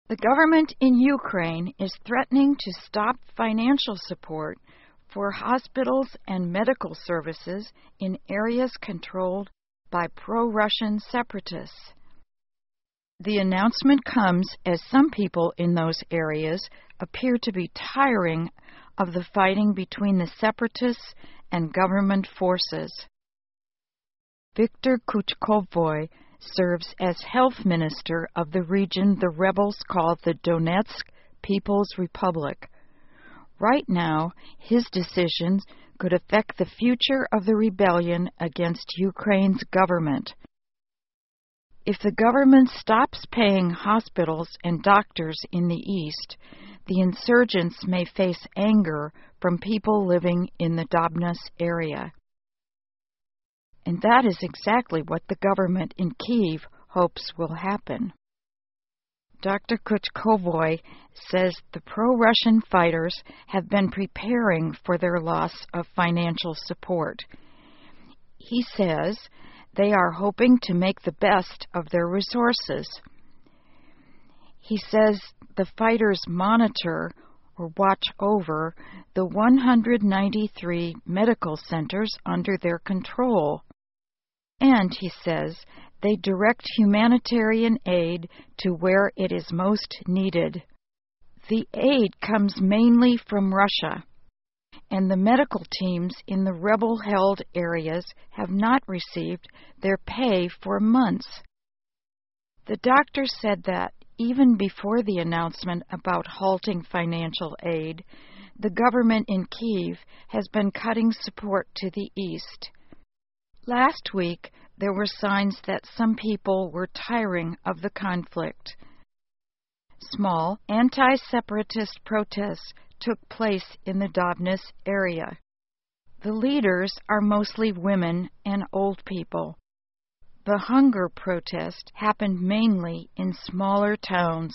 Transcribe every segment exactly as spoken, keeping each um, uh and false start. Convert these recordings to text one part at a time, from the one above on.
The government in Ukraine is threatening to stop financial support for hospitals and medical services in areas controlled by pro-Russian separatists. The announcement comes as some people in those areas appear to be tiring of the fighting between the separatists and government forces. Viktor Kuchkovoy serves as health minister of the region the rebels call the Donetsk People's Republic. Right now, his decisions could affect the future of the rebellion against Ukraine's government. If the government stops paying hospitals and doctors in the east, the insurgents may face anger from people living in the Donbas area. And that is exactly what the government in Kyiv hopes will happen. Doctor Kuchkovoy says the pro-Russian fighters have been preparing for their loss of financial support. He says they are hoping to make the best of their resources. He says the fighters monitor or watch over the one hundred ninety-three medical centers under their control. And, he says, they direct humanitarian aid to where it is most needed. The aid comes mainly from Russia, and the medical teams in the rebel-held areas have not received their pay for months. The doctor said that, even before the announcement about halting financial aid, the government in Kyiv has been cutting support to the east. Last week, there were signs that some people were tiring of the conflict. Small anti-separatist protests took place in the Donbas area. The leaders are mostly women and old people. The hunger protest happened mainly in smaller towns.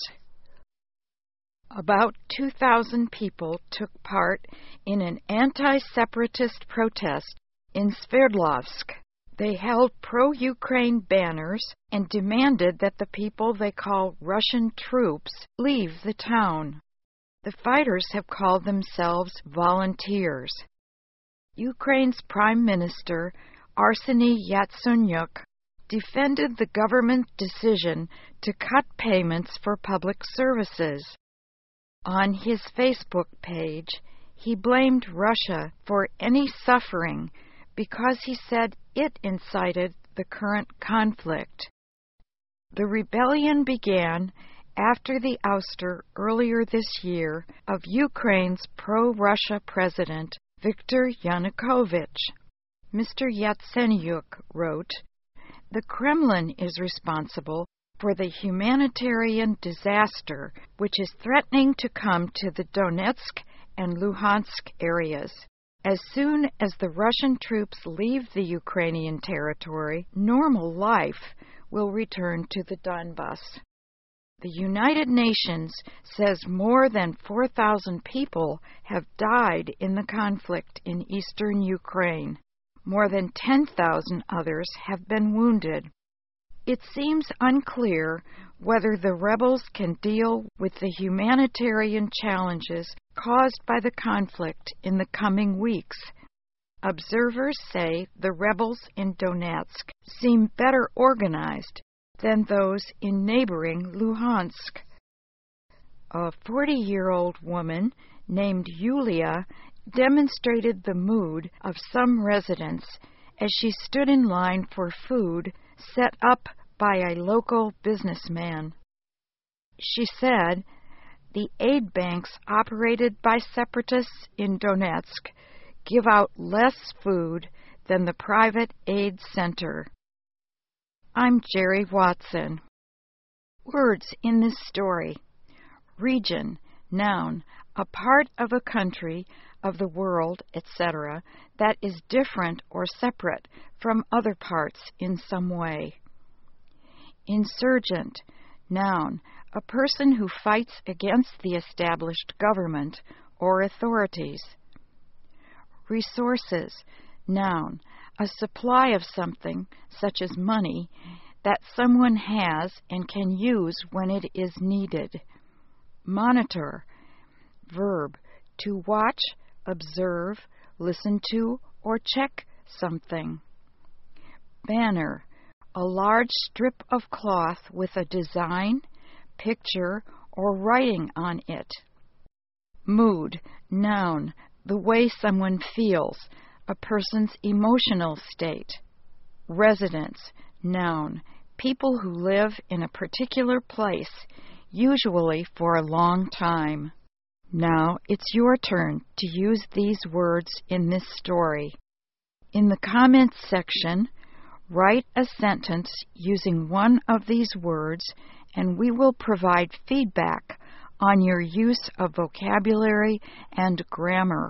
About two thousand people took part in an anti-separatist protest in Sverdlovsk. They held pro-Ukraine banners and demanded that the people they call Russian troops leave the town. The fighters have called themselves volunteers. Ukraine's Prime Minister, Arseniy Yatsenyuk, defended the government's decision to cut payments for public services. On his Facebook page, he blamed Russia for any suffering because he said it incited the current conflict. The rebellion began after the ouster earlier this year of Ukraine's pro-Russia president, Viktor Yanukovych. Mister Yatsenyuk wrote, "The Kremlin is responsible for the humanitarian disaster which is threatening to come to the Donetsk and Luhansk areas. As soon as the Russian troops leave the Ukrainian territory, normal life will return to the Donbas." The United Nations says more than four thousand people have died in the conflict in eastern Ukraine. More than ten thousand others have been wounded. It seems unclear whether the rebels can deal with the humanitarian challenges caused by the conflict in the coming weeks. Observers say the rebels in Donetsk seem better organized than those in neighboring Luhansk. A forty-year-old woman named Yulia demonstrated the mood of some residents as she stood in line for food set up by a local businessman. She said, "The aid banks operated by separatists in Donetsk give out less food than the private aid center." I'm Jerry Watson. Words in this story. Region, noun, a part of a country, of the world, et cetera, that is different or separate from other parts in some way. Insurgent, noun, a person who fights against the established government or authorities. Resources, noun, a supply of something, such as money, that someone has and can use when it is needed. Monitor. Verb. To watch, observe, listen to, or check something. Banner. A large strip of cloth with a design, picture, or writing on it. Mood. Noun. The way someone feels, a person's emotional state. Residence. Noun. People who live in a particular place, usually for a long time. Now it's your turn to use these words in this story. In the comments section, write a sentence using one of these words, and we will provide feedback on your use of vocabulary and grammar.